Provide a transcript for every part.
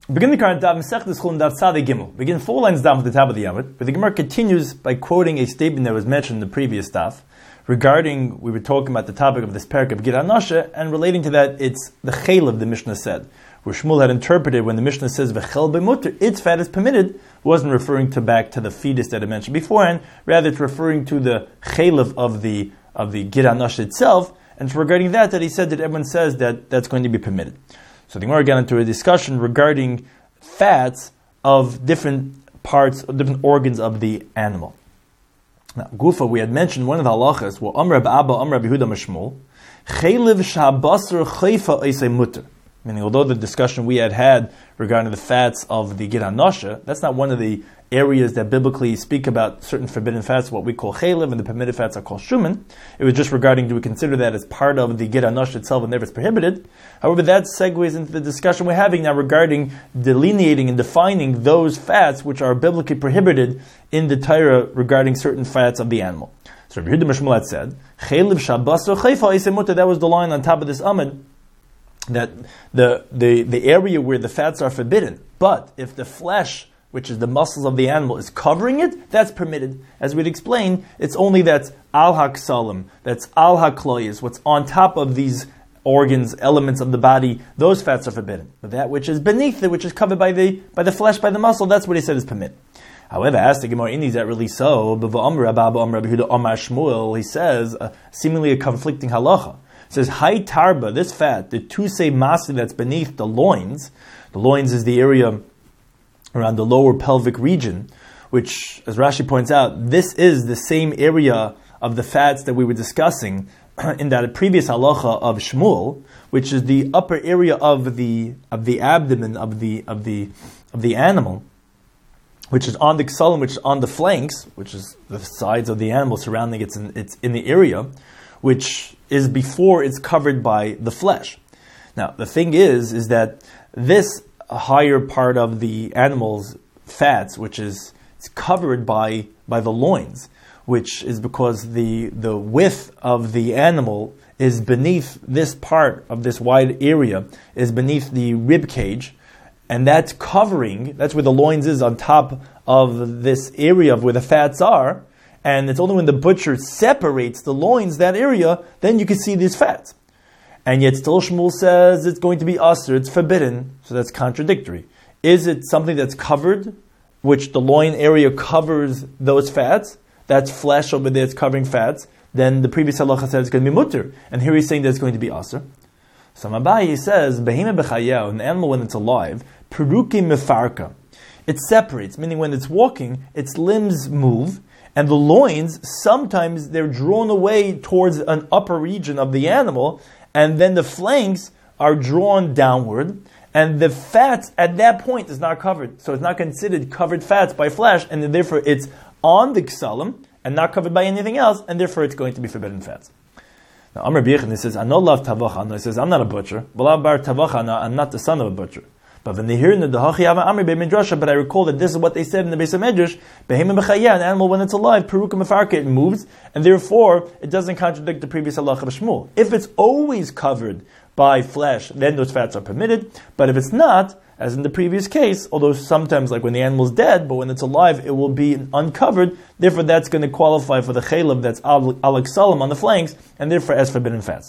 Begin the current daf Masechtas Chulin daf Tzadei Gimel. Begin 4 lines down from the top of the Yamud, but the Gemara continues by quoting a statement that was mentioned in the previous daf regarding, we were talking about the topic of this parak of Gid HaNashe, and relating to that, it's the chaylev the Mishnah said, where Shmuel had interpreted when the Mishnah says v'chel b'muter, its fat is permitted, wasn't referring back to the fetus that I mentioned beforehand, rather it's referring to the chaylev of the Gid HaNashe itself, and it's regarding that he said that everyone says that that's going to be permitted. So the Gemara got into a discussion regarding fats of different parts, of different organs of the animal. Now, Gufa, we had mentioned one of the halachas, well, Amr Abba, Amr Yehuda Mishmul, Chaylev Shabasar Chayfa Eisei Mutter. Meaning, although the discussion we had regarding the fats of the Gid HaNashe, that's not one of the areas that biblically speak about certain forbidden fats, what we call chaylev, and the permitted fats are called shuman. It was just regarding, do we consider that as part of the Gid HaNashe itself and never it's prohibited? However, that segues into the discussion we're having now regarding delineating and defining those fats which are biblically prohibited in the Torah regarding certain fats of the animal. So Rabbi Yehuda Mishmul had said, chaylev shabasar chayfa eisei muter, that was the line on top of this amud, that the area where the fats are forbidden, but if the flesh, which is the muscles of the animal, is covering it, that's permitted. As we'd explained, it's only that's al haksalim, that's al hakloyes, what's on top of these organs, elements of the body, those fats are forbidden. But that which is beneath it, which is covered by the flesh, by the muscle, that's what he said is permitted. However, as the Gemara, is that really so? He says, seemingly a conflicting halacha. It says, Hai tarba, this fat, the tusei masi that's beneath the loins is the area around the lower pelvic region, which, as Rashi points out, this is the same area of the fats that we were discussing in that previous halacha of Shmuel, which is the upper area of the abdomen of the animal, which is on the ksalim, which is on the flanks, which is the sides of the animal surrounding it's in the area, which is before it's covered by the flesh. Now, the thing is that this higher part of the animal's fats, which is it's covered by the loins, which is because the width of the animal is beneath this part of this wide area, is beneath the rib cage, and that's covering, that's where the loins is on top of this area of where the fats are, and it's only when the butcher separates the loins, that area, then you can see these fats. And yet still Shmuel says it's going to be usher, it's forbidden, so that's contradictory. Is it something that's covered, which the loin area covers those fats, that's flesh over there, it's covering fats, then the previous halacha said it's going to be mutter, and here he's saying that it's going to be usher. So Mabai says, Behema b'chayah, an animal when it's alive, peruki mefarka, it separates, meaning when it's walking, its limbs move, and the loins, sometimes they're drawn away towards an upper region of the animal, and then the flanks are drawn downward, and the fats at that point is not covered. So it's not considered covered fats by flesh, and therefore it's on the ksalim, and not covered by anything else, and therefore it's going to be forbidden fats. Now, Amr B'yechon, says, I know love tavachana. He says, I'm not a butcher. Bar tavachana, I'm not the son of a butcher. But when they hear in the Hachi Amri Be Midrasha, but I recall that this is what they said in the Beis Medrash, Behema B'chaya, an animal when it's alive, Peruka Mefarka, it moves, and therefore it doesn't contradict the previous halacha of Shmuel. If it's always covered by flesh, then those fats are permitted, but if it's not, as in the previous case, although sometimes like when the animal's dead, but when it's alive, it will be uncovered, therefore that's going to qualify for the chaylev that's alak salam on the flanks, and therefore as forbidden fats.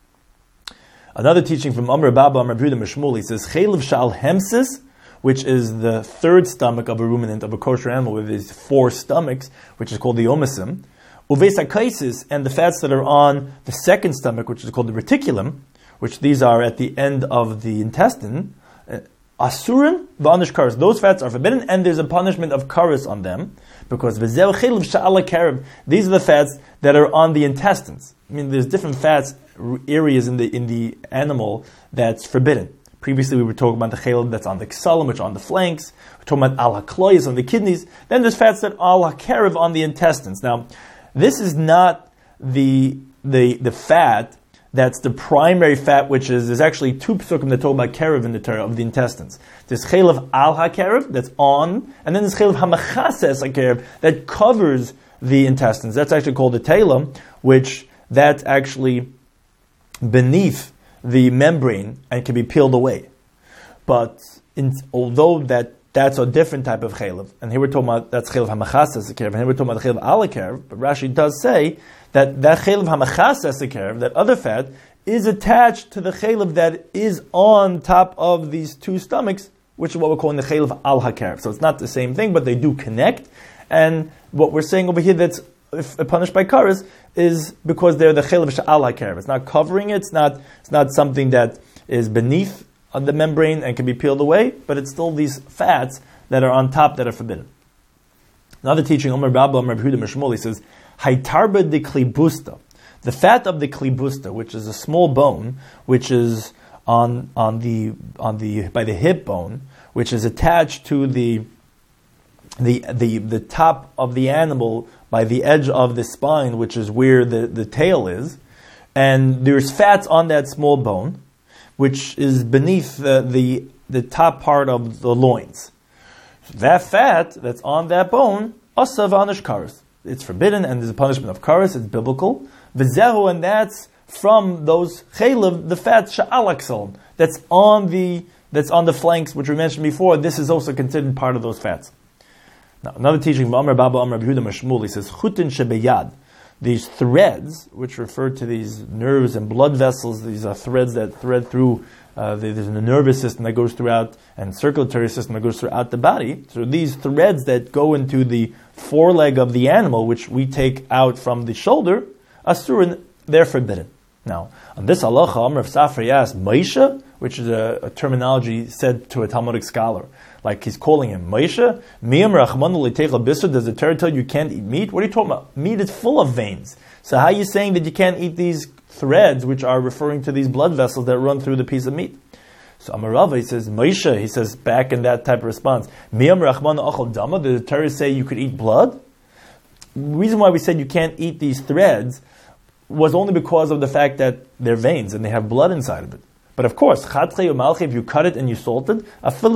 Another teaching from Amr Baba, Amr Yehuda Mishmul, he says, Chaylev shal hemsis, which is the third stomach of a ruminant, of a kosher animal, with these 4 stomachs, which is called the omesim, uvesakaisis, and the fats that are on the second stomach, which is called the reticulum, which these are at the end of the intestine, asurin v'anish karas, those fats are forbidden, and there's a punishment of karas on them, because v'zeu chaylev sha'ala karev, these are the fats that are on the intestines. I mean, there's different fats, areas in the animal that's forbidden. Previously, we were talking about the chaylev that's on the ksalim, which are on the flanks. We're talking about al hakloyes on the kidneys. Then there's fats that al hakarev on the intestines. Now, this is not the fat that's the primary fat, which is, there's actually 2 psukim that talk about karev in the Torah, of the intestines. There's chaylev al hakarev, that's on, and then there's chaylev hamachases hakarev, that covers the intestines. That's actually called the tailum, which that's actually beneath the membrane and can be peeled away. But although that's a different type of chaylev, and here we're talking about that's chaylev hamachas ekerev, and here we're talking about chaylev al ekerev, but Rashi does say that chaylev hamachas ekerev, that other fat, is attached to the chaylev that is on top of these two stomachs, which is what we're calling the chaylev al hakerev. So it's not the same thing, but they do connect. And what we're saying over here that's punished by karas is because they're the chaylev al hakerev. It's not covering it. It's not something that is beneath the membrane and can be peeled away, but it's still these fats that are on top that are forbidden. Another teaching, Omer Rabba, Omer Yehuda Mishmol, he says, Haitarba de klibusta. The fat of the klibusta, which is a small bone, which is on the by the hip bone, which is attached to the top of the animal by the edge of the spine, which is where the tail is, and there's fats on that small bone, which is beneath the top part of the loins. That fat that's on that bone, asav anish karas. It's forbidden, and there's a punishment of karas. It's biblical. V'zehu, and that's from those chaylev, the fat sha'alaksal, that's on the flanks, which we mentioned before. This is also considered part of those fats. Now, another teaching from Amr Baba Amr Yehuda Mishmul, he says chutin shebeyad. These threads, which refer to these nerves and blood vessels, these are threads that thread through, there's a nervous system that goes throughout, and circulatory system that goes throughout the body. So these threads that go into the foreleg of the animal, which we take out from the shoulder, asurin, they're forbidden. Now, on this halacha, Amr of Safra asked, Moshe, which is a terminology said to a Talmudic scholar, like he's calling him Moshe. Does the Torah tell you can't eat meat? What are you talking about? Meat is full of veins. So how are you saying that you can't eat these threads, which are referring to these blood vessels that run through the piece of meat? So Amarava, he says, Moshe, he says back in that type of response, did the Torah say you could eat blood? The reason why we said you can't eat these threads was only because of the fact that they're veins and they have blood inside of it. But of course, if you cut it and you salt it,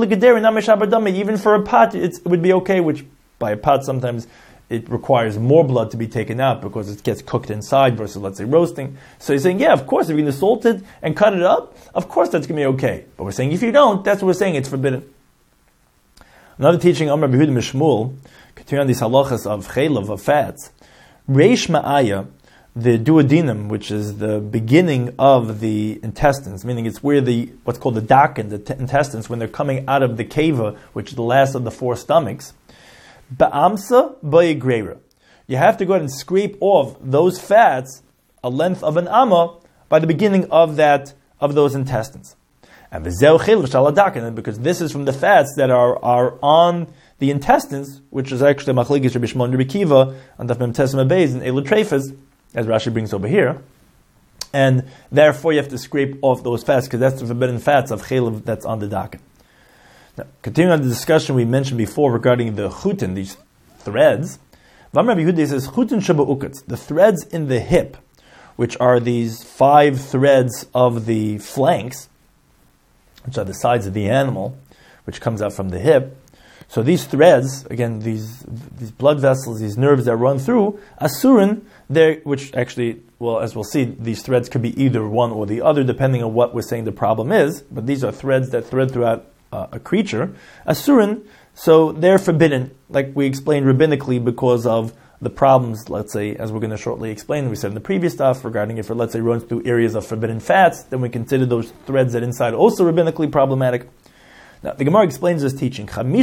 even for a pot, it would be okay, which by a pot sometimes it requires more blood to be taken out because it gets cooked inside versus, let's say, roasting. So he's saying, yeah, of course, if you're going to salt it and cut it up, of course that's going to be okay. But we're saying if you don't, that's what we're saying, it's forbidden. Another teaching, Amr Yehuda Mishmul, continuing on these halachas of chaylev, of fats, reish ma'aya, the duodenum, which is the beginning of the intestines, meaning it's where what's called the daken, the intestines, when they're coming out of the keva, which is the last of the four stomachs, ba'amsa ba'yigreira. You have to go ahead and scrape off those fats a length of an amma by the beginning of those intestines. And v'zeu chaylev shaladaken, because this is from the fats that are on the intestines, which is actually machlekes Rabbi Shimon and Rabbi Kiva on Daf Mem Tes Mem Beis and Elutrefes, as Rashi brings over here, and therefore you have to scrape off those fats because that's the forbidden fats of chaylev that's on the daken. Now, continuing on the discussion we mentioned before regarding the chutin, these threads, V'amar Rabbi Yehuda says chutin sheba'ukatz, the threads in the hip, which are these 5 threads of the flanks, which are the sides of the animal, which comes out from the hip. So these threads, again, these blood vessels, these nerves that run through, asurin, which actually, well, as we'll see, these threads could be either one or the other, depending on what we're saying the problem is, but these are threads that thread throughout a creature. Asurin, so they're forbidden, like we explained rabbinically, because of the problems, let's say, as we're going to shortly explain, we said in the previous stuff, regarding if it, let's say, runs through areas of forbidden fats, then we consider those threads that inside also rabbinically problematic. Now, the Gemara explains this teaching.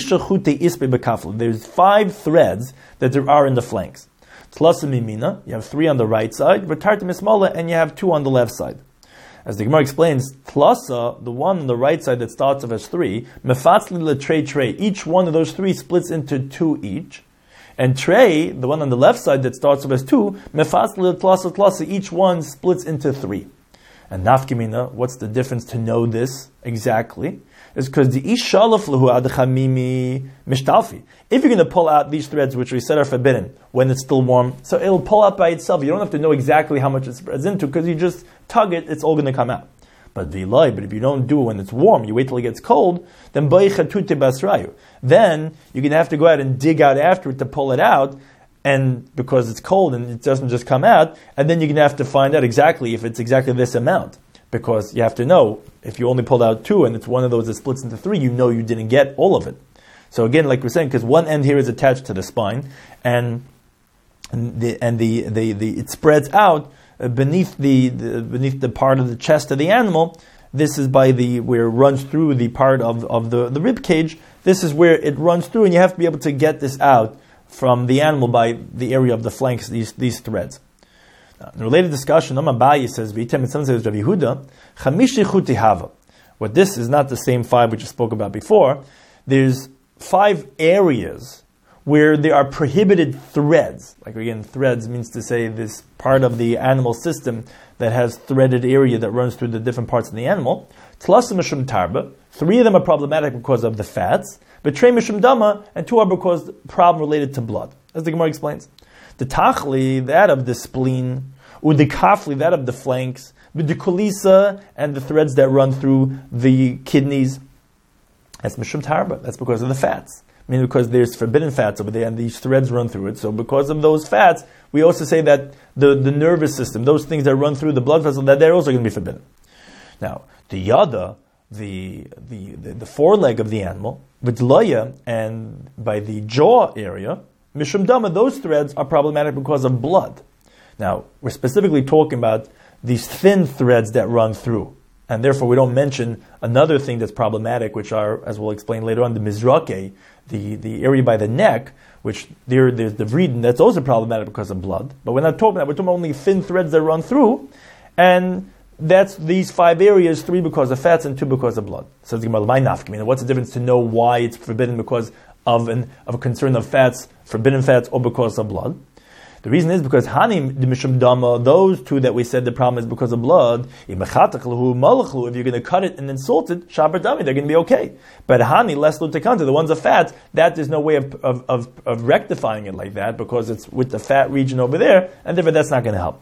There's 5 threads that there are in the flanks. Tlasa mimina, you have 3 on the right side. V'tarta mismala, and you have 2 on the left side. As the Gemara explains, tlasa, the one on the right side that starts off as 3, mefatzli letrei trei. Each one of those 3 splits into 2 each. And trei, the one on the left side that starts off as 2, mefatzli tlasa, each one splits into 3. And nafkimina, what's the difference to know this exactly? Is because the ishalaf lahu adachamimi mishtalfi. If you're going to pull out these threads, which we said are forbidden, when it's still warm, so it'll pull out by itself. You don't have to know exactly how much it spreads into, because you just tug it, it's all going to come out. But if you don't do it when it's warm, you wait till it gets cold, then then you're going to have to go out and dig out after it to pull it out, and because it's cold and it doesn't just come out, and then you're going to have to find out exactly if it's exactly this amount. because you have to know, if you only pulled out 2 and it's one of those that splits into 3, you know you didn't get all of it. So again, like we're saying, because one end here is attached to the spine, and it spreads out beneath the part of the chest of the animal. This is where it runs through the part of the rib cage. This is where it runs through, and you have to be able to get this out from the animal by the area of the flanks, these threads. Now, in a related discussion, Abaye says, "V'item," some says, Rav Yehuda, "Chamishi chuti hava." What this is not the same 5 we just spoke about before. There's 5 areas where there are prohibited threads. Like again, threads means to say this part of the animal system that has threaded area that runs through the different parts of the animal. Tlasim mishum tarba. 3 of them are problematic because of the fats. But trei mishum dama, and 2 are because of problem related to blood. As the Gemara explains. The tachli, that of the spleen, the kafli, that of the flanks, the kulisa, and the threads that run through the kidneys. That's mishum tarba. That's because of the fats. I mean, because there's forbidden fats over there, and these threads run through it. So because of those fats, we also say that the nervous system, those things that run through the blood vessel, that they're also going to be forbidden. Now, the yada, the foreleg of the animal, v'dlaya, and by the jaw area, mishum dama, those threads are problematic because of blood. Now, we're specifically talking about these thin threads that run through. And therefore, we don't mention another thing that's problematic, which are, as we'll explain later on, the mizrake, the area by the neck, which there's the vriden, that's also problematic because of blood. But we're not talking about, we're talking about only thin threads that run through, and that's these 5 areas, 3 because of fats and 2 because of blood. So what's the difference to know why it's forbidden because of a concern of fats, forbidden fats, or because of blood? The reason is because Hanim the Mishum Dama, those 2 that we said the problem is because of blood, if you're going to cut it and then salt it, Shabar Dami, they're going to be okay. But Hani, less lutakanta, the ones of fats, that there's no way of rectifying it like that because it's with the fat region over there, and therefore that's not going to help.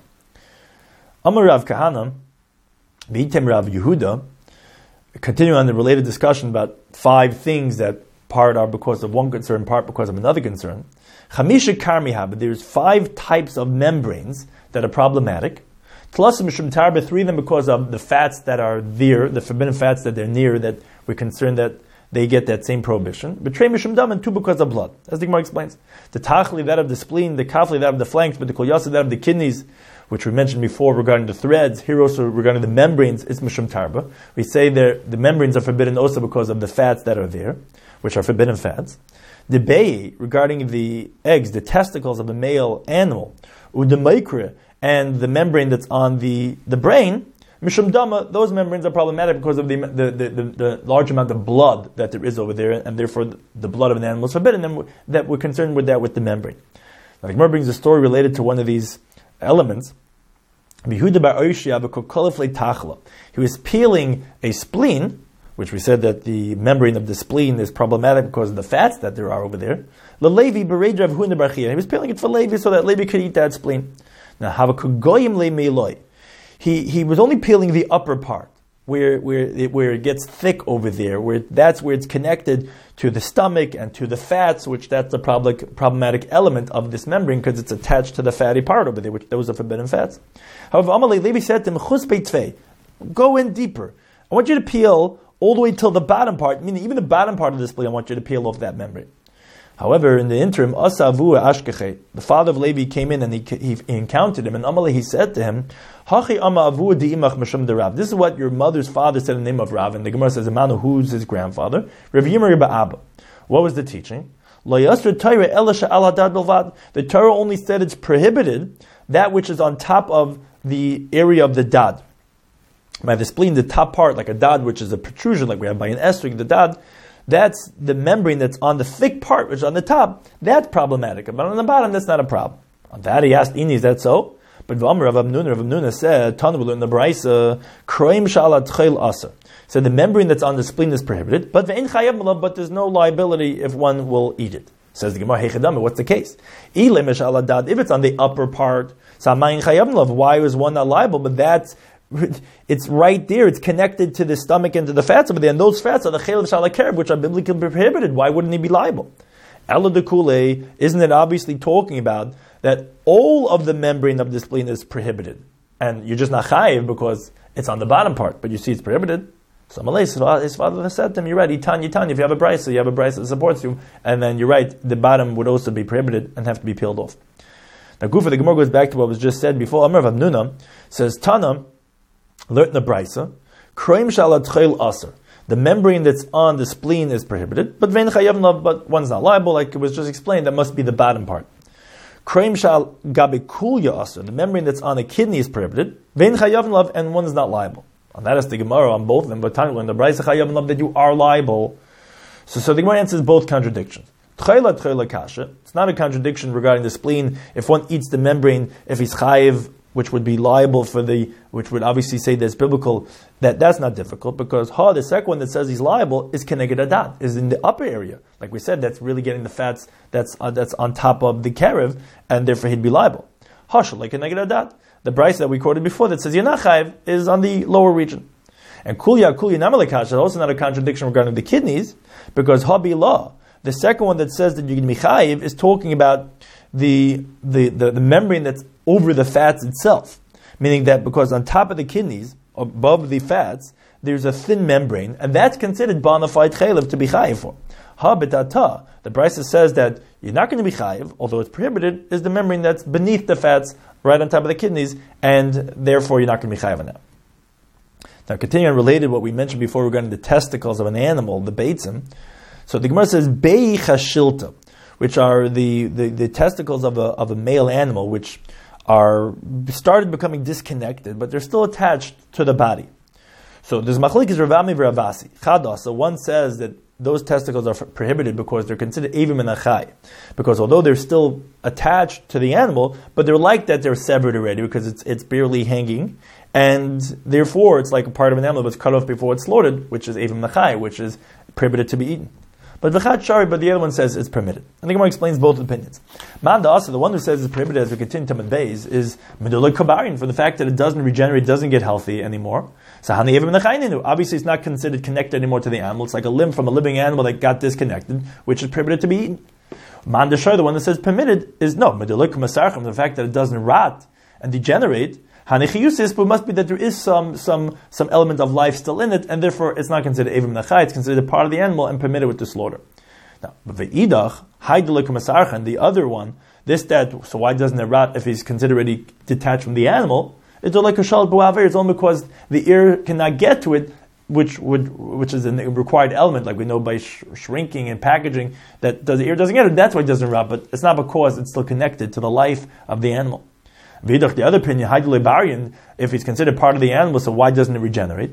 Amar Rav Kahana, V'item Rav Yehuda, continuing on the related discussion about 5 things that part are because of one concern, part because of another concern. Chamisha karmiha, but there's 5 types of membranes that are problematic. Tlasim mishum tarba, 3 of them because of the fats that are there, the forbidden fats that they're near, that we're concerned that they get that same prohibition. But trei mishum dam, and 2 because of blood. As the Gemara explains. The tachli, that of the spleen, the kafli, that of the flanks, but the kol yasa, that of the kidneys, which we mentioned before regarding the threads, here also regarding the membranes, it's mishum tarba. We say the membranes are forbidden also because of the fats that are there, which are forbidden fats. The bay, regarding the eggs, the testicles of a male animal, udemaikra, and the membrane that's on the brain, mishum dama, those membranes are problematic because of the large amount of blood that there is over there, and therefore the blood of an animal is forbidden, and that we're concerned with that with the membrane. Now, the Gemara brings a story related to one of these elements. He was peeling a spleen, which we said that the membrane of the spleen is problematic because of the fats that there are over there. He was peeling it for Levi so that Levi could eat that spleen. Now, he was only peeling the upper part, where it gets thick over there, that's where it's connected to the stomach and to the fats, which that's the problematic element of this membrane because it's attached to the fatty part over there, which those are forbidden fats. However, Levi said to him, go in deeper. I want you to peel all the way till the bottom part, meaning even the bottom part of the spleen, I want you to peel off that membrane. However, in the interim, the father of Levi came in and he encountered him, and Amalei, he said to him, this is what your mother's father said in the name of Rav, and the Gemara says, who's his grandfather? Rav Yimri Ba'aba. What was the teaching? The Torah only said it's prohibited that which is on top of the area of the dad. By the spleen, the top part, like a dad, which is a protrusion, like we have by an estrig, the dad, that's the membrane that's on the thick part, which is on the top, that's problematic. But on the bottom, that's not a problem. On that, he asked, Ini, is that so? But Rav Amnuna said, Tanu in the Braisa, Kroim Shala Tchel Asa. So the membrane that's on the spleen is prohibited, but there's no liability if one will eat it. Says the Gemara, Heichadama, what's the case? If it's on the upper part, why was one not liable? But it's right there. It's connected to the stomach and to the fats over there. And those fats are the chelev shalakerb, which are biblically prohibited. Why wouldn't he be liable? Ela de Kule, isn't it obviously talking about that all of the membrane of the spleen is prohibited? And you're just not chayiv because It's on the bottom part, but you see it's prohibited. So his father said to him, you're right, Itan, if you have a brisa, you have a brisa that supports you, and then you're right, the bottom would also be prohibited and have to be peeled off. Now, Gufa, the Gemara goes back to what was just said before. Amar of Abnuna says, Tana, learned in the brisa, Kroim shala tchel aser. The membrane that's on the spleen is prohibited, but vein chayav lav, but one's not liable, like it was just explained, that must be the bottom part. Kroim shal gabe kulya aser. The membrane that's on the kidney is prohibited, vein chayav lav, and one's not liable. And that is the Gemara on both of them, but Tanya in the brisa chayav lav that you are liable. So the Gemara answers both contradictions. Tchela kasha. It's not a contradiction regarding the spleen. If one eats the membrane, if he's chayiv, which would be liable which would obviously say that's biblical, that's not difficult, because the second one that says he's liable is keneged adat, is in the upper area. Like we said, that's really getting the fats that's on top of the karev, and therefore he'd be liable. Hashal, like keneged adat. The brisa that we quoted before that says Yanach Chayiv is on the lower region. And Kulya Namalakash is also not a contradiction regarding the kidneys, because Habi Law, the second one that says that you can be Chayiv, is talking about the membrane that's over the fats itself. Meaning that because on top of the kidneys, above the fats, there's a thin membrane, and that's considered bona fide Chaylev to be Chayiv for. Ha-betata, the brisa says that you're not going to be Chayiv, although it's prohibited, is the membrane that's beneath the fats, right on top of the kidneys, and therefore you're not going to be chayav on that. Now, continuing on related what we mentioned before regarding the testicles of an animal, the beitzim. So the Gemara says bei chashilta, which are the testicles of a male animal, which are started becoming disconnected, but they're still attached to the body. So there's machlokes Ravami v'Ravasi. Chada, so one says that those testicles are prohibited because they're considered evim and achai. Because although they're still attached to the animal, but they're like that they're severed already because it's barely hanging, and therefore it's like a part of an animal that's cut off before it's slaughtered, which is evim and achai, which is prohibited to be eaten. But the other one says it's permitted. And the Gemara explains both opinions. Man also, the one who says it's prohibited as we continue to Beis, is Medullah Kabarin, for the fact that it doesn't regenerate, doesn't get healthy anymore. So obviously it's not considered connected anymore to the animal. It's like a limb from a living animal that got disconnected, which is prohibited to be eaten. Man Deshar, the one that says permitted, is no, Medullah Kamasarchim, the fact that it doesn't rot and degenerate. Hanichiyusis, but must be that there is some element of life still in it, and therefore it's not considered evim nachai, it's considered a part of the animal and permitted with the slaughter. Now, ve'idach, haidelik the other one, so why doesn't it rot if he's considered already detached from the animal? It's like a shal buaver, it's only because the ear cannot get to it, which is a required element, like we know by shrinking and packaging, that the ear doesn't get it, that's why it doesn't rot, but it's not because it's still connected to the life of the animal. Vidach, the other opinion, if he's considered part of the animal, so why doesn't it regenerate?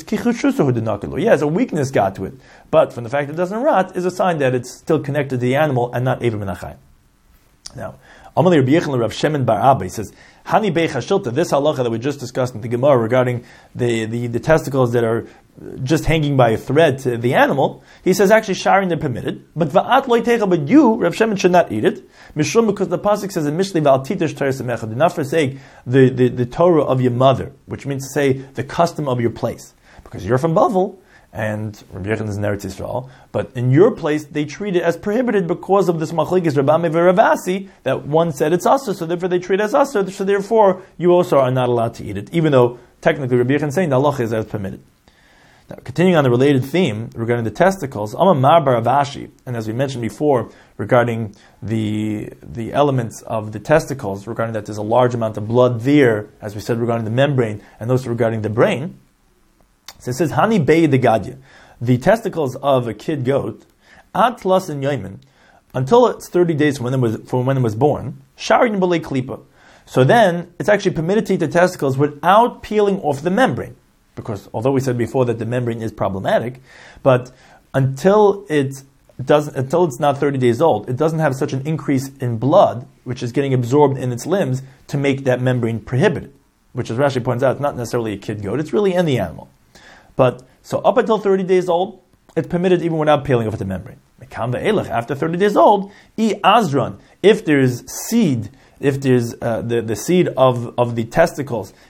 Yes, a weakness got to it. But from the fact that it doesn't rot is a sign that it's still connected to the animal and not evim and achai. Now, Amalei Rabbi Yechon Rav Shemin bar Abba says, Hani bei chashilta, this halacha that we just discussed in the Gemara regarding the testicles that are just hanging by a thread to the animal, he says actually sharing they're permitted, but va'at loy techa, but you, Rav Shemin, should not eat it. Mishum, because the pasuk says in Mishlei v'al titish Torah semecha, do not forsake the Torah of your mother, which means to say the custom of your place, because you're from Bavel. And Rabbi Yechon is in Eretz Yisrael, but in your place they treat it as prohibited because of this machlokes Rabami v'Ravasi that one said it's asur, so therefore they treat it as asur, so therefore you also are not allowed to eat it, even though technically Rabbi Yechon is saying the halacha is as permitted. Now, continuing on the related theme regarding the testicles, Amar bar Avashi, and as we mentioned before regarding the elements of the testicles, regarding that there's a large amount of blood there, as we said regarding the membrane, and also regarding the brain. So it says, Hani Bei de Gadya, the testicles of a kid goat, Atlas and Yoimin, until it's 30 days from when it was born, Sharin B'lei Klipa. So then, it's actually permitted to eat the testicles without peeling off the membrane. Because although we said before that the membrane is problematic, but until it's not 30 days old, it doesn't have such an increase in blood, which is getting absorbed in its limbs, to make that membrane prohibited. Which, as Rashi points out, it's not necessarily a kid goat, it's really in the animal. But, so up until 30 days old, it's permitted even without peeling off the membrane. After 30 days old, azran, if there's seed, if there's the seed of the testicles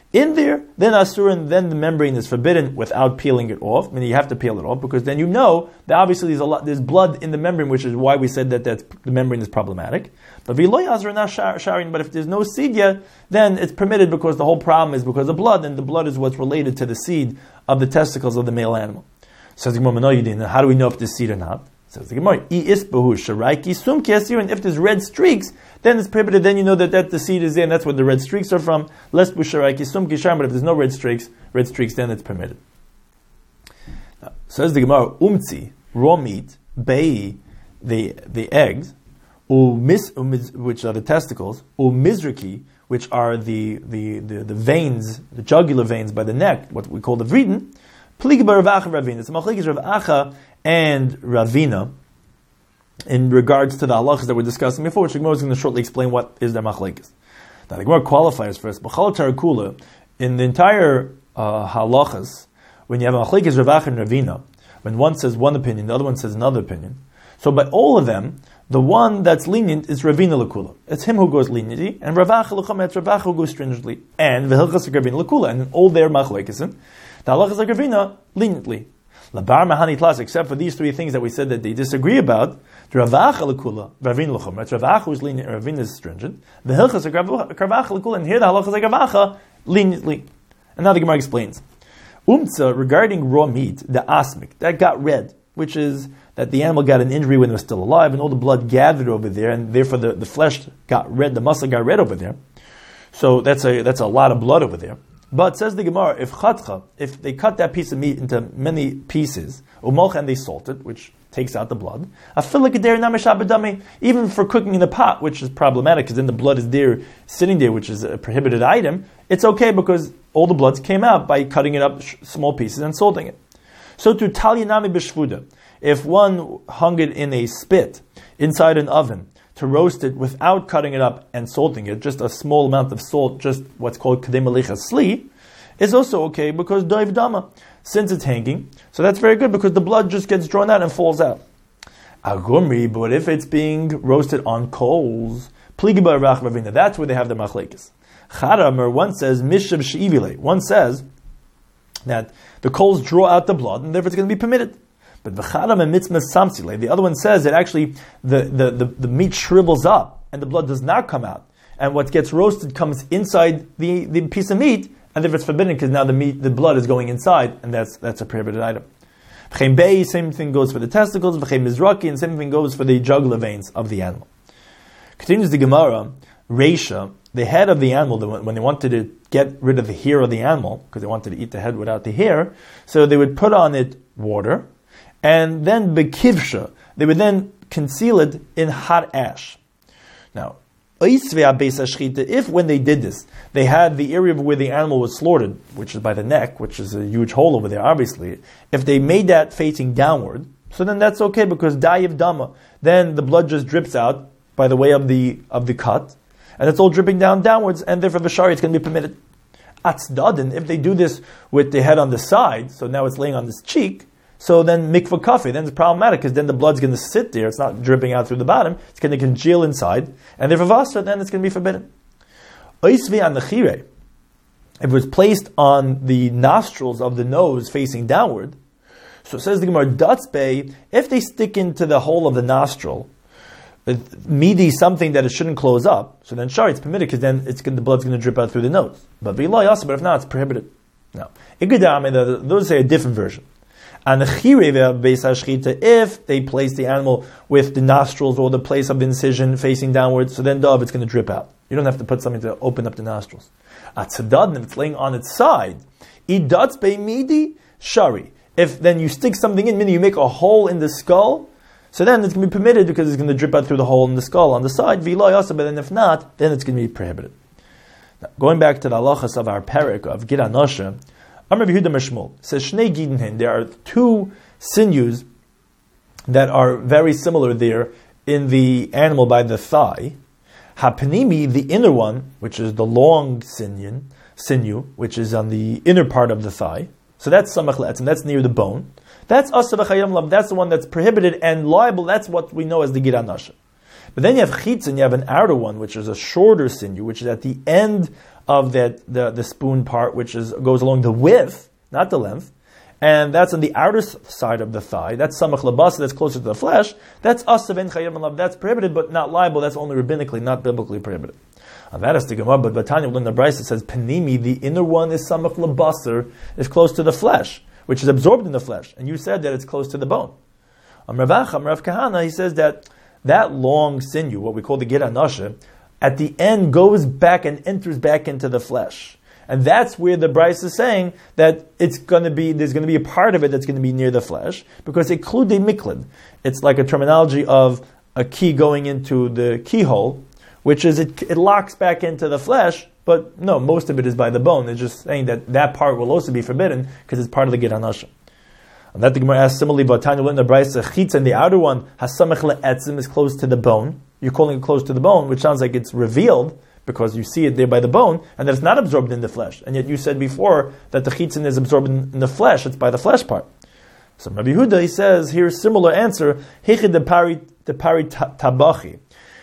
in there, then asur, and then the membrane is forbidden without peeling it off. I mean, you have to peel it off because then you know that obviously there's blood in the membrane, which is why we said that the membrane is problematic. But but if there's no seed yet, then it's permitted because the whole problem is because of blood, and the blood is what's related to the seed of the testicles of the male animal. Says the Gemara, how do we know if there's seed or not? Says the Gemara, and if there's red streaks, then it's prohibited. Then you know that the seed is there, and that's where the red streaks are from. But if there's no red streaks, then it's permitted. Now, says the Gemara, umtzi, raw meat, bei, the eggs, which are the testicles, mizraki, which are the veins, the jugular veins by the neck, what we call the vriden, pliga Rav Acha Ravina. It's machlekes Rav Acha and Ravina in regards to the halachas that we're discussing before, which the Gemara is going to shortly explain what is their machlekes. Now the Gemara qualifies first. B'chal tarakula, in the entire halachas, when you have machlekes Rav Acha and Ravina, when one says one opinion, the other one says another opinion. So by all of them, the one that's lenient is Ravina Lakula. It's him who goes leniently, and Rav Acha L'chama, it's Rav Acha who goes stringently. And V'hilchas Ravina Lakula, and all their machlekesim, the halachas like Ravina leniently. Labar Mahani Tlas, except for these three things that we said that they disagree about, Rav Acha Lakula, Ravina L'chama, it's Rav Acha who's lenient, and Ravina is stringent. V'hilchas Rav Acha Lakula, and here the halachas like Rav Acha leniently. And now the Gemara explains. Umtza, regarding raw meat, the asmik, that got red, which is that the animal got an injury when it was still alive, and all the blood gathered over there, and therefore the flesh got red, the muscle got red over there. So that's a lot of blood over there. But says the Gemara, if they cut that piece of meat into many pieces, and they salt it, which takes out the blood, even for cooking in a pot, which is problematic because then the blood is there, sitting there, which is a prohibited item, it's okay because all the blood came out by cutting it up small pieces and salting it. So to talyanami b'shvuda, if one hung it in a spit inside an oven to roast it without cutting it up and salting it, just a small amount of salt, just what's called kadei malicha sli, is also okay because doiv dama, since it's hanging. So that's very good because the blood just gets drawn out and falls out. Agumri, but if it's being roasted on coals, pligi b'arach ravina, that's where they have the machlekes. Charamer, one says mishab she'ivile, one says that the coals draw out the blood and therefore it's going to be permitted. But v'chadam and mitzvah samsile, the other one says that actually the meat shrivels up and the blood does not come out, and what gets roasted comes inside the piece of meat, and therefore it's forbidden because now the blood is going inside, and that's a prohibited item. V'chein bei, same thing goes for the testicles. V'chein mizraki, and same thing goes for the jugular veins of the animal. Continues the Gemara, Reisha, the head of the animal, when they wanted to get rid of the hair of the animal, because they wanted to eat the head without the hair, so they would put on it water, and then bekivsha, they would then conceal it in hot ash. Now, if when they did this, they had the area where the animal was slaughtered, which is by the neck, which is a huge hole over there, obviously, if they made that facing downward, so then that's okay because dayiv dama, then the blood just drips out by the way of the cut, and it's all dripping downwards, and therefore v'shari it's going to be permitted. Atzdadin, if they do this with the head on the side, so now it's laying on this cheek, so then mikvah kafe, then it's problematic because then the blood's going to sit there, it's not dripping out through the bottom, it's going to congeal inside, and therefore vasra, then it's going to be forbidden. Oisvi an nechire, if it was placed on the nostrils of the nose facing downward, so it says the Gemara, datzbei, if they stick into the hole of the nostril, midi something that it shouldn't close up, so then shari, it's permitted because then the blood's going to drip out through the nose. But if not, it's prohibited. Now, those say a different version. And if they place the animal with the nostrils or the place of the incision facing downwards, so then it's going to drip out. You don't have to put something to open up the nostrils. If it's laying on its side, midi shari. If then you stick something in, meaning you make a hole in the skull, so then it's going to be permitted because it's going to drip out through the hole in the skull on the side. But then if not, then it's going to be prohibited. Now, going back to the halachas of our parak of Gid Anosha, Amar Yehuda Mishmol says Shnei Gidin. There are two sinews that are very similar there in the animal by the thigh. Hapanimi, the inner one, which is the long sinew, which is on the inner part of the thigh. So that's samach le'etzim, that's near the bone. That's asavachayam lam. That's the one that's prohibited and liable. That's what we know as the Gid Anasha. But then you have chitzin, you have an outer one, which is a shorter sinew, which is at the end of the spoon part, which goes along the width, not the length. And that's on the outer side of the thigh. That's samach labasa, that's closer to the flesh. That's asav en chayim alav. That's prohibited, but not liable. That's only rabbinically, not biblically prohibited. And that is the Gemara, but Batanya, when the Brisa says panimi, the inner one is samach labasar, is close to the flesh, which is absorbed in the flesh. And you said that it's close to the bone. Rav Kahana, he says that long sinew, what we call the gid hanasha, at the end goes back and enters back into the flesh. And that's where the Bryce is saying that there's going to be a part of it that's going to be near the flesh, because it klude miklid. It's like a terminology of a key going into the keyhole, which is it locks back into the flesh, but no, most of it is by the bone. It's just saying that part will also be forbidden because it's part of the gid hanasha. And that the Gemara asks similarly, but Tanya in the Bryce, chitz, and the outer one, hasamech le'etzim, is close to the bone. You're calling it close to the bone, which sounds like it's revealed, because you see it there by the bone, and that it's not absorbed in the flesh. And yet you said before that the chitzin is absorbed in the flesh, it's by the flesh part. So Rabbi Yehuda, he says, here's a similar answer, Hechid the pari tabachi.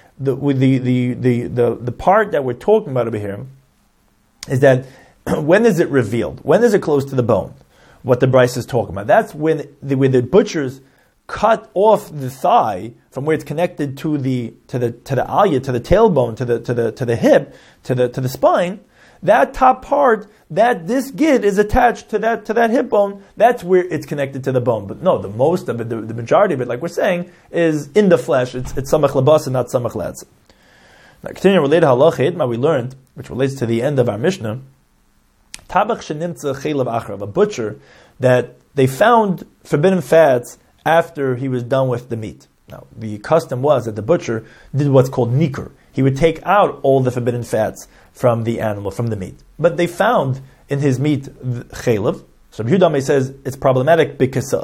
The part that we're talking about over here is that when is it revealed? When is it close to the bone? What the Bryce is talking about. That's when the butchers cut off the thigh from where it's connected to the alya, to the tailbone, to the hip, to the spine. That top part, that this gid is attached to that hip bone. That's where it's connected to the bone. But no, the most of it, the majority of it, like we're saying, is in the flesh. It's samach labas and not samach le'etzim. Now, continuing related halacha itma, we learned, which relates to the end of our Mishnah, tabach shenimtza chelav achrav, a butcher that they found forbidden fats after he was done with the meat. Now, the custom was that the butcher did what's called nikur. He would take out all the forbidden fats from the animal, from the meat. But they found in his meat chelav. So Yehuda says it's problematic because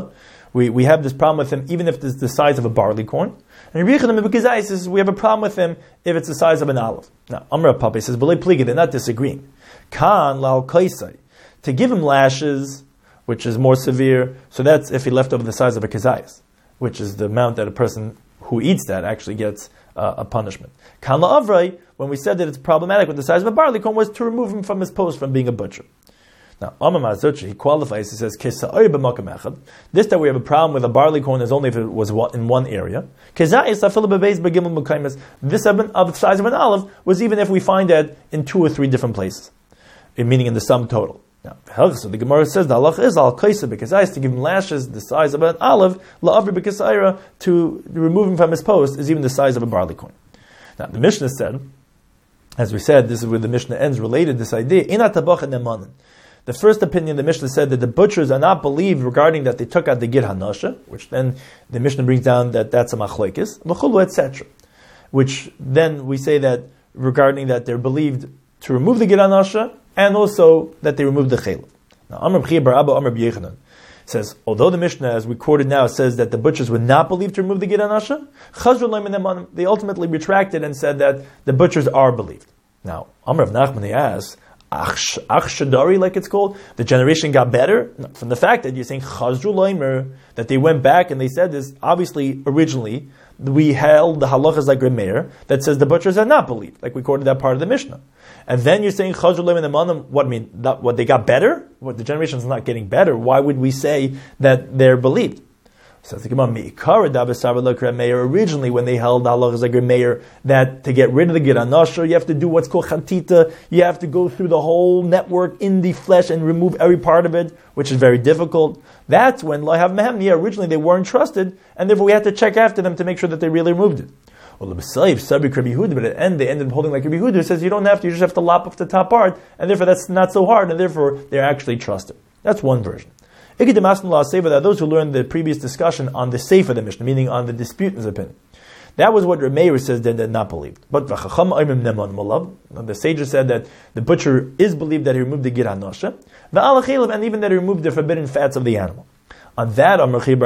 we have this problem with him even if it's the size of a barley corn. And Rabbi Yehuda says we have a problem with him if it's the size of an olive. Now, Amra Papa says, they're not disagreeing. Kan lal kaisai. To give him lashes, which is more severe, so that's if he left over the size of a kezayis, which is the amount that a person who eats that actually gets a punishment. Kan la'avrei, when we said that it's problematic with the size of a barley corn, was to remove him from his post from being a butcher. Now, Amar Mazuchi, he qualifies, he says, Kesa'ir b'makam echad. This that we have a problem with a barley corn is only if it was in one area. Kezayis afilu bebeis begimel mukaimis. This of the size of an olive was even if we find that in 2 or 3 different places, meaning in the sum total. Now, so the Gemara says the halach is al kaisa because I to give him lashes the size of an olive, la'avri b'kasaira, to remove him from his post is even the size of a barley corn. Now the Mishnah said, as we said, this is where the Mishnah ends, related this idea. Ina tabach nemanin. The first opinion, the Mishnah said that the butchers are not believed regarding that they took out the gid hanasha, which then the Mishnah brings down that that's a machlokes, v'chulu, etc. Which then we say that regarding that they're believed to remove the gid hanasha, and also that they removed the chelav. Now, Amar B'chia bar Abba Amar B'yechanan says, although the Mishnah, as we quoted now, says that the butchers would not believe to remove the gid hanasha, they ultimately retracted and said that the butchers are believed. Now, Amar of Nachman, he asks, Ach Shadari, like it's called, the generation got better? No, from the fact that you're saying Chazru Leimer, that they went back and they said this, obviously, originally, we held the halachas like Remeir, that says the butchers are not believed, like we quoted that part of the Mishnah. And then you're saying Chazru Leimer and Emanim, what I mean, what they got better? What the generation is not getting better, why would we say that they're believed? So the Gemara, originally when they held halachas like Remeir, that to get rid of the gid hanasha, you have to do what's called chatita, you have to go through the whole network in the flesh and remove every part of it, which is very difficult. That's when Lahav Mehem, originally they weren't trusted, and therefore we had to check after them to make sure that they really removed it. Well, the B'Sayif, Sabik Rabbi Yehuda, but at the end they ended up holding like Rabbi Yehuda, who says you don't have to, you just have to lop off the top part, and therefore that's not so hard, and therefore they're actually trusted. That's one version. There are those who learned the previous discussion on the Seif of the Mishnah, meaning on the disputant opinion. That was what Remeir says that they're not believed. But the sages said that the butcher is believed that he removed the gid hanasha, and even that he removed the forbidden fats of the animal. On that,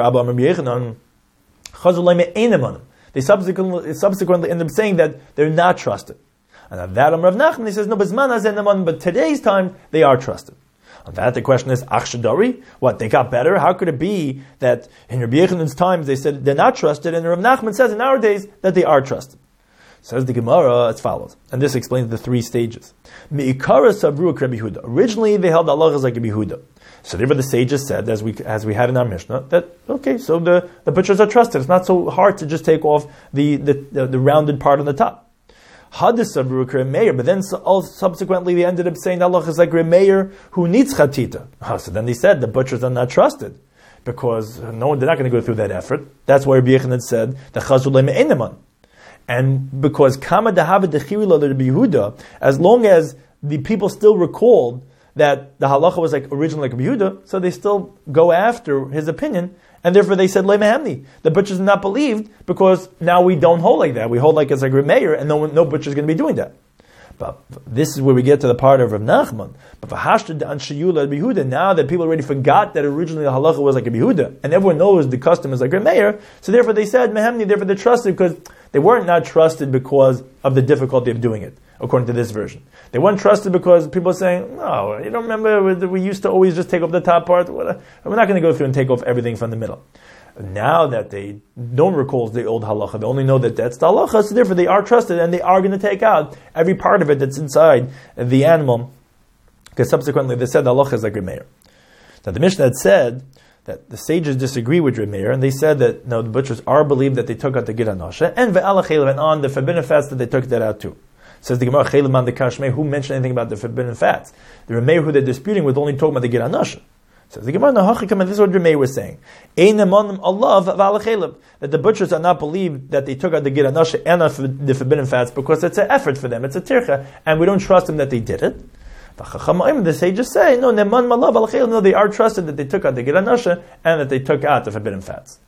they subsequently end up saying that they're not trusted. And on that, Rav Nachman, he says, no, but today's time, they are trusted. On that, the question is, Ach Shadari? What, they got better? How could it be that in Rabbi Yechanan's times they said they're not trusted, and Rav Nachman says in our days that they are trusted? Says the Gemara as follows, and this explains the three stages. Me'ikara savruak Rabbi Yehuda. Originally, they held Allah as like Rabbi Yehuda. So therefore the sages said, as we had in our Mishnah, that, okay, so the butchers are trusted. It's not so hard to just take off the rounded part on the top. Hadis savruak Rabbi Meir, but then subsequently they ended up saying Allah is like Rabbi Meir who needs chatita. So then they said the butchers are not trusted, because they're not going to go through that effort. That's why Rabbi Yechanan said the chazul me'eneman. And because Kama Dahava Dechirila Rabbi Yehuda, as long as the people still recalled that the halacha was like originally like Rabbi Yehuda, so they still go after his opinion, and therefore they said Le'mehamni. The butchers are not believed because now we don't hold like that. We hold like it's like Rabbi Meir, and no butcher is going to be doing that. But this is where we get to the part of Rav Nachman. But for Hashta an Sheyula Rabbi Yehuda, now that people already forgot that originally the halacha was like Rabbi Yehuda, and everyone knows the custom is like Rabbi Meir, so therefore they said Mehamni, therefore they're trusted, because they weren't not trusted because of the difficulty of doing it, according to this version. They weren't trusted because people are saying, no, you don't remember, we used to always just take off the top part. We're not going to go through and take off everything from the middle. Now that they don't recall the old halacha, they only know that that's the halacha, so therefore they are trusted, and they are going to take out every part of it that's inside the animal, because subsequently they said the halacha is like Reb Meir. Now the Mishnah had said that the sages disagree with Reb Meir, and they said that no, the butchers are believed that they took out the gid anosha, and ve'ala chelev, and on the forbidden fats that they took that out too. Says the Gemara, chelev man the kashmei, who mentioned anything about the forbidden fats? The Reb Meir who they're disputing with only talking about the gid anosha. Says the Gemara, and this is what Reb Meir was saying. That the butchers are not believed that they took out the gid anosha and the forbidden fats because it's an effort for them, it's a tircha, and we don't trust them that they did it. The sages say, no, they are trusted that they took out the gid anosha and that they took out the forbidden fats.